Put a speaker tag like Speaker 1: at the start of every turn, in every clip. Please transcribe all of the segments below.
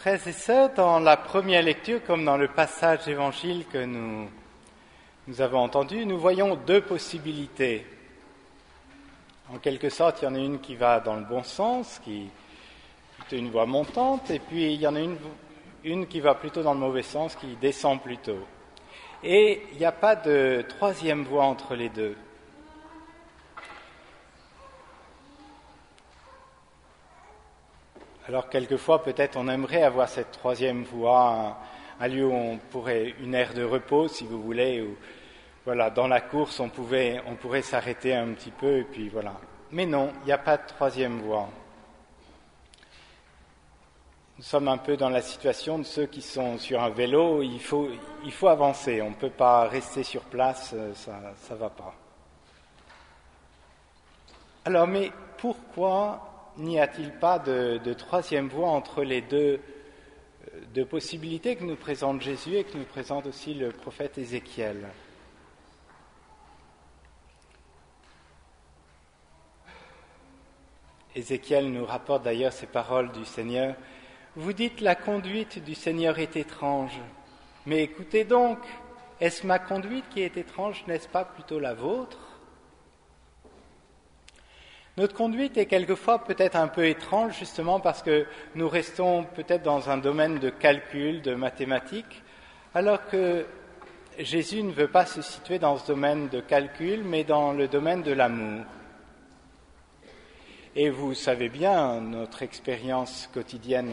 Speaker 1: Frères et sœurs, dans la première lecture, comme dans le passage d'évangile que nous avons entendu, nous voyons deux possibilités. En quelque sorte, il y en a une qui va dans le bon sens, qui est plutôt une voie montante, et puis il y en a une qui va plutôt dans le mauvais sens, qui descend plutôt. Et il n'y a pas de troisième voie entre les deux. Alors quelquefois, peut-être, on aimerait avoir cette troisième voie, un lieu où on pourrait, une aire de repos, si vous voulez, où, voilà, dans la course, on pourrait s'arrêter un petit peu, et puis voilà. Mais non, il n'y a pas de troisième voie. Nous sommes un peu dans la situation de ceux qui sont sur un vélo, il faut avancer, on ne peut pas rester sur place, ça va pas. Alors, mais pourquoi n'y a-t-il pas de troisième voie entre les deux possibilités que nous présente Jésus et que nous présente aussi le prophète Ézéchiel ? Ézéchiel nous rapporte d'ailleurs ces paroles du Seigneur. « Vous dites la conduite du Seigneur est étrange. Mais écoutez donc, est-ce ma conduite qui est étrange, n'est-ce pas plutôt la vôtre ? » Notre conduite est quelquefois peut-être un peu étrange, justement parce que nous restons peut-être dans un domaine de calcul, de mathématiques, alors que Jésus ne veut pas se situer dans ce domaine de calcul, mais dans le domaine de l'amour. Et vous savez bien, notre expérience quotidienne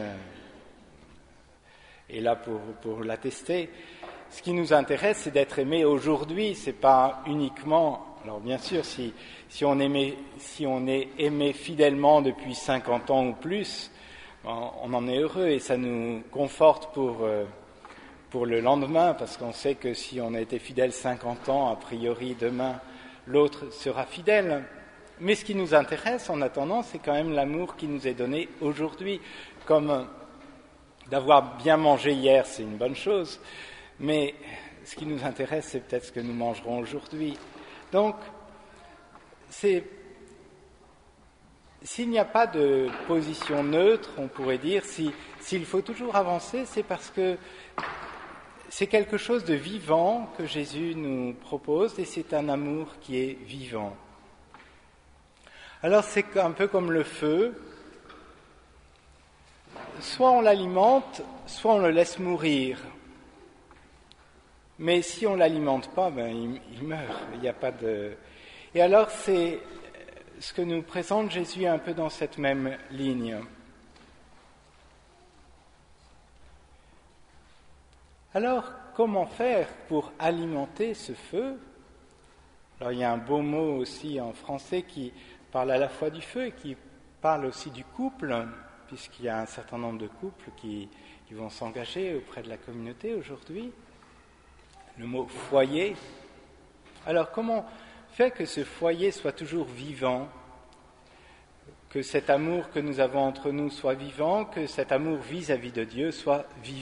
Speaker 1: est là pour l'attester. Ce qui nous intéresse, c'est d'être aimé aujourd'hui, c'est pas uniquement... Alors bien sûr, si on est aimé fidèlement depuis 50 ans ou plus, on en est heureux et ça nous conforte pour le lendemain, parce qu'on sait que si on a été fidèle 50 ans, a priori demain, l'autre sera fidèle. Mais ce qui nous intéresse en attendant, c'est quand même l'amour qui nous est donné aujourd'hui. Comme d'avoir bien mangé hier, c'est une bonne chose, mais ce qui nous intéresse, c'est peut-être ce que nous mangerons aujourd'hui. Donc, s'il n'y a pas de position neutre, on pourrait dire, s'il faut toujours avancer, c'est parce que c'est quelque chose de vivant que Jésus nous propose et c'est un amour qui est vivant. Alors c'est un peu comme le feu, soit on l'alimente, soit on le laisse mourir. Mais si on ne l'alimente pas, il meurt, il n'y a pas de... Et alors c'est ce que nous présente Jésus un peu dans cette même ligne. Alors, comment faire pour alimenter ce feu ? Alors il y a un beau mot aussi en français qui parle à la fois du feu et qui parle aussi du couple, puisqu'il y a un certain nombre de couples qui vont s'engager auprès de la communauté aujourd'hui. Le mot foyer. Alors comment faire que ce foyer soit toujours vivant, que cet amour que nous avons entre nous soit vivant, que cet amour vis-à-vis de Dieu soit vivant ?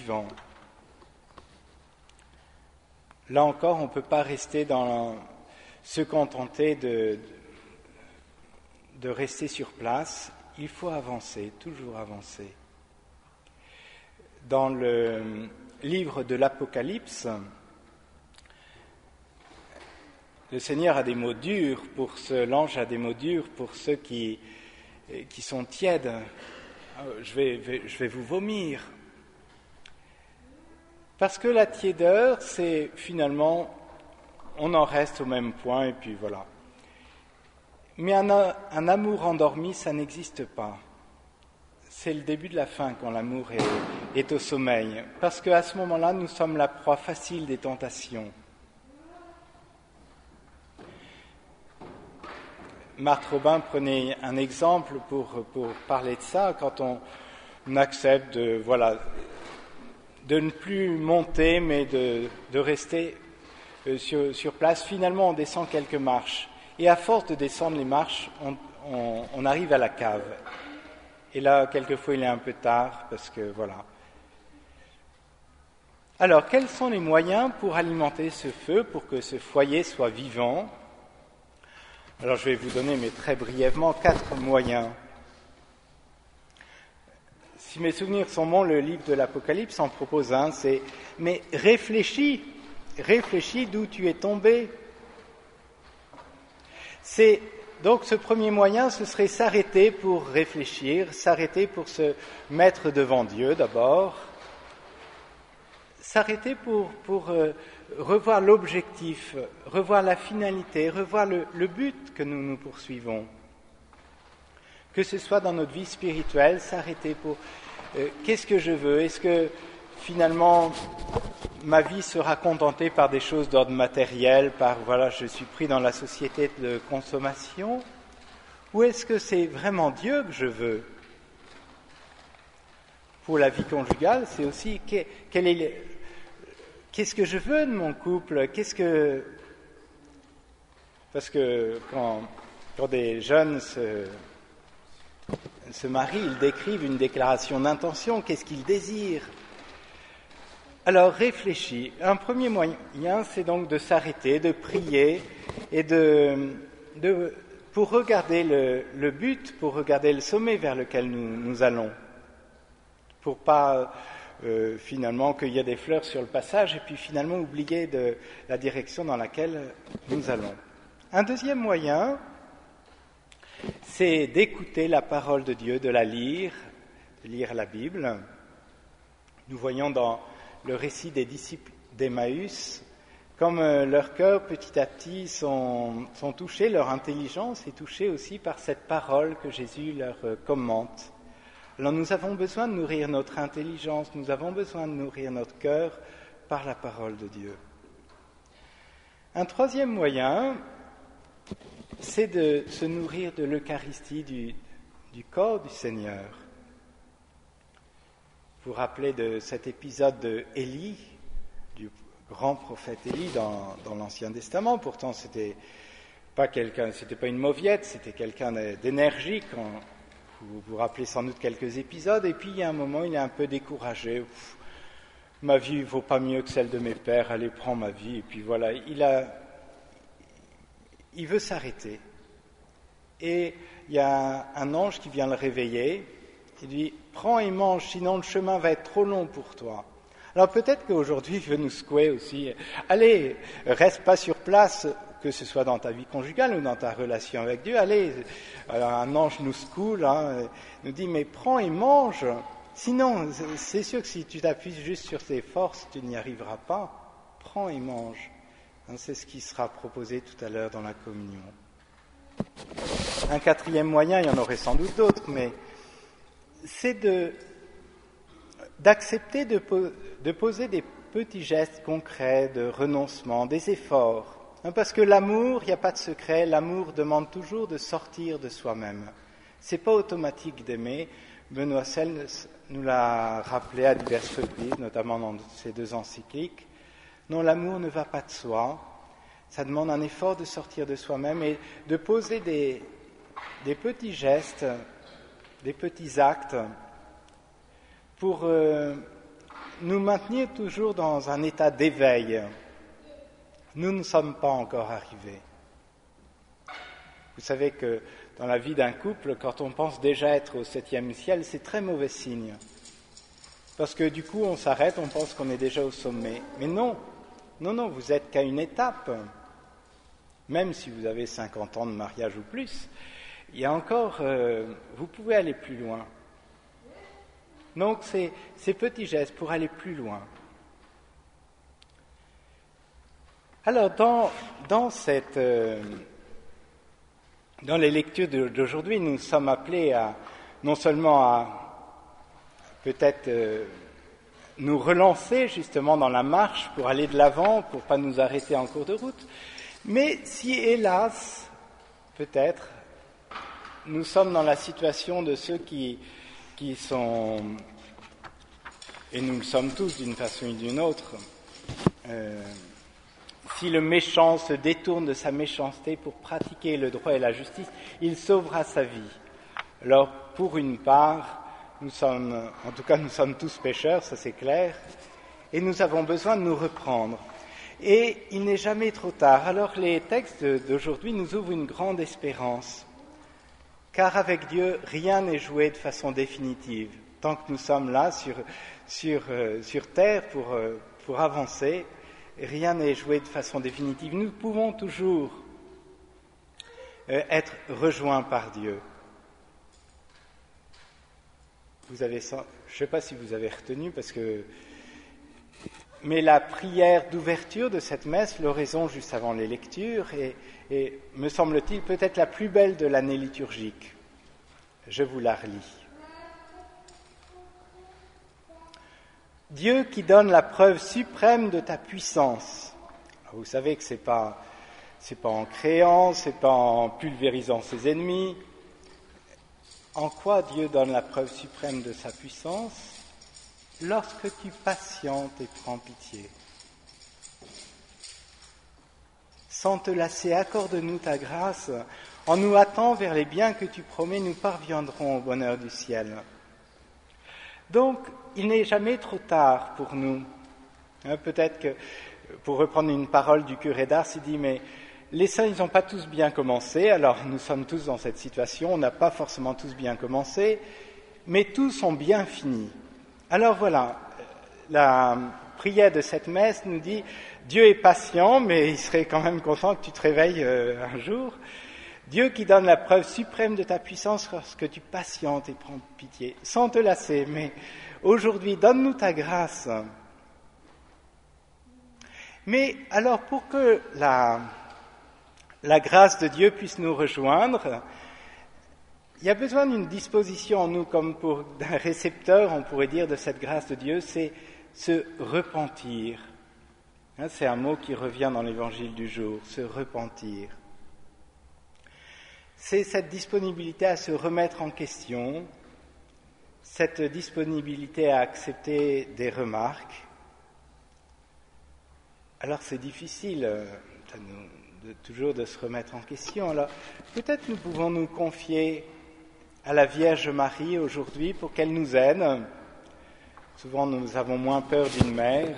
Speaker 1: Là encore, on ne peut pas rester se contenter de rester sur place, il faut avancer, toujours avancer. Dans le livre de l'Apocalypse, le Seigneur a des mots durs l'ange a des mots durs pour ceux qui sont tièdes. Je vais vous vomir. Parce que la tiédeur, c'est finalement, on en reste au même point et puis voilà. Mais un amour endormi, ça n'existe pas. C'est le début de la fin quand l'amour est au sommeil. Parce qu'à ce moment-là, nous sommes la proie facile des tentations. Marthe Robin prenait un exemple pour parler de ça, quand on accepte de ne plus monter, mais de rester sur place. Finalement, on descend quelques marches. Et à force de descendre les marches, on arrive à la cave. Et là, quelquefois, il est un peu tard, parce que voilà. Alors, quels sont les moyens pour alimenter ce feu, pour que ce foyer soit vivant ? Alors, je vais vous donner, mais très brièvement, 4 moyens. si mes souvenirs sont bons, le livre de l'Apocalypse en propose un, c'est « Mais réfléchis d'où tu es tombé ». Donc ce premier moyen, ce serait s'arrêter pour réfléchir, s'arrêter pour se mettre devant Dieu d'abord, s'arrêter pour revoir l'objectif, revoir la finalité, revoir le but que nous poursuivons. Que ce soit dans notre vie spirituelle, s'arrêter pour qu'est-ce que je veux ? Est-ce que finalement ma vie sera contentée par des choses d'ordre matériel, je suis pris dans la société de consommation ? Ou est-ce que c'est vraiment Dieu que je veux ? Pour la vie conjugale, c'est aussi qu'est-ce que je veux de mon couple ? Parce que quand des jeunes se marient, ils décrivent une déclaration d'intention, qu'est-ce qu'ils désirent ? Alors réfléchis. Un premier moyen, c'est donc de s'arrêter, de prier et pour regarder le but, pour regarder le sommet vers lequel nous allons. Pour pas finalement qu'il y ait des fleurs sur le passage et puis finalement oublier de la direction dans laquelle nous allons. Un deuxième moyen, c'est d'écouter la parole de Dieu, de la lire, de lire la Bible. Nous voyons dans le récit des disciples d'Emmaüs, comme leur cœur petit à petit sont touchés, leur intelligence est touchée aussi par cette parole que Jésus leur commente. Alors nous avons besoin de nourrir notre intelligence, nous avons besoin de nourrir notre cœur par la parole de Dieu. Un troisième moyen, c'est de se nourrir de l'Eucharistie, du corps du Seigneur. Vous vous rappelez de cet épisode de Élie, du grand prophète Élie dans l'Ancien Testament. Pourtant, c'était pas une mauviette, c'était quelqu'un d'énergique. Vous vous rappelez sans doute quelques épisodes. Et puis, il y a un moment, il est un peu découragé. Ma vie ne vaut pas mieux que celle de mes pères. Allez, prends ma vie. Et puis voilà, il veut s'arrêter. Et il y a un ange qui vient le réveiller. Il dit « Prends et mange, sinon le chemin va être trop long pour toi. » Alors peut-être qu'aujourd'hui, il veut nous secouer aussi. Allez, reste pas sur place, que ce soit dans ta vie conjugale ou dans ta relation avec Dieu. Allez, alors un ange nous secoue, nous dit « Mais prends et mange. Sinon, c'est sûr que si tu t'appuies juste sur tes forces, tu n'y arriveras pas. Prends et mange. » C'est ce qui sera proposé tout à l'heure dans la communion. Un quatrième moyen, il y en aurait sans doute d'autres, mais c'est d'accepter de poser des petits gestes concrets de renoncement, des efforts. Parce que l'amour, il n'y a pas de secret, l'amour demande toujours de sortir de soi-même. C'est pas automatique d'aimer. Benoît Selle nous l'a rappelé à diverses reprises, notamment dans ses 2 encycliques. Non, l'amour ne va pas de soi. Ça demande un effort de sortir de soi-même et de poser des petits gestes, des petits actes pour nous maintenir toujours dans un état d'éveil. Nous ne sommes pas encore arrivés. Vous savez que dans la vie d'un couple, quand on pense déjà être au 7e ciel, c'est très mauvais signe. Parce que du coup, on s'arrête, on pense qu'on est déjà au sommet. Mais non, vous n'êtes qu'à une étape. Même si vous avez 50 ans de mariage ou plus, il y a encore, vous pouvez aller plus loin. Donc, ces petits gestes pour aller plus loin. Alors, dans les lectures d'aujourd'hui, nous sommes appelés non seulement à peut-être nous relancer justement dans la marche pour aller de l'avant, pour pas nous arrêter en cours de route, mais si, hélas, peut-être, nous sommes dans la situation de ceux qui sont, et nous le sommes tous d'une façon ou d'une autre, si le méchant se détourne de sa méchanceté pour pratiquer le droit et la justice, il sauvera sa vie. Alors, pour une part, nous sommes tous pécheurs, ça c'est clair, et nous avons besoin de nous reprendre. Et il n'est jamais trop tard. Alors les textes d'aujourd'hui nous ouvrent une grande espérance, car avec Dieu, rien n'est joué de façon définitive. tant que nous sommes là sur Terre pour avancer, rien n'est joué de façon définitive. Nous pouvons toujours être rejoints par Dieu. Je ne sais pas si vous avez retenu, mais la prière d'ouverture de cette messe, l'oraison juste avant les lectures, est, me semble-t-il, peut-être la plus belle de l'année liturgique. Je vous la relis. Dieu qui donne la preuve suprême de ta puissance. Vous savez que c'est pas en créant, c'est pas en pulvérisant ses ennemis. En quoi Dieu donne la preuve suprême de sa puissance? Lorsque tu patientes et prends pitié. Sans te lasser, accorde-nous ta grâce. En nous hâtant vers les biens que tu promets, nous parviendrons au bonheur du ciel. Donc, il n'est jamais trop tard pour nous. Peut-être que, pour reprendre une parole du curé d'Ars, il dit, mais les saints, ils n'ont pas tous bien commencé, alors nous sommes tous dans cette situation, on n'a pas forcément tous bien commencé, mais tous ont bien fini. Alors voilà, la prière de cette messe nous dit, Dieu est patient, mais il serait quand même content que tu te réveilles un jour. Dieu qui donne la preuve suprême de ta puissance lorsque tu patientes et prends pitié, sans te lasser, mais aujourd'hui, donne-nous ta grâce. Mais alors, pour que la grâce de Dieu puisse nous rejoindre, il y a besoin d'une disposition en nous, comme d'un récepteur, on pourrait dire, de cette grâce de Dieu, c'est se repentir. C'est un mot qui revient dans l'évangile du jour, se repentir. C'est cette disponibilité à se remettre en question, cette disponibilité à accepter des remarques. Alors c'est difficile toujours de se remettre en question. Alors peut-être nous pouvons nous confier à la Vierge Marie aujourd'hui pour qu'elle nous aide. Souvent nous avons moins peur d'une mère.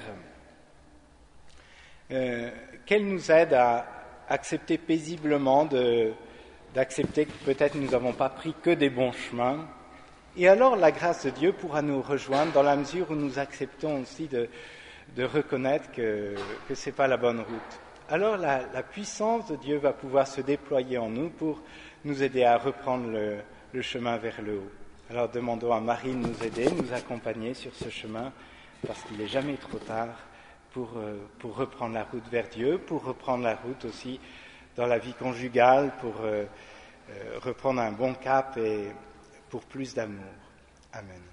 Speaker 1: Qu'elle nous aide à accepter paisiblement d'accepter que peut-être nous n'avons pas pris que des bons chemins. Et alors la grâce de Dieu pourra nous rejoindre dans la mesure où nous acceptons aussi de reconnaître que ce n'est pas la bonne route. Alors la puissance de Dieu va pouvoir se déployer en nous pour nous aider à reprendre le chemin vers le haut. Alors demandons à Marie de nous aider, nous accompagner sur ce chemin, parce qu'il n'est jamais trop tard pour reprendre la route vers Dieu, pour reprendre la route aussi dans la vie conjugale, pour reprendre un bon cap et pour plus d'amour. Amen.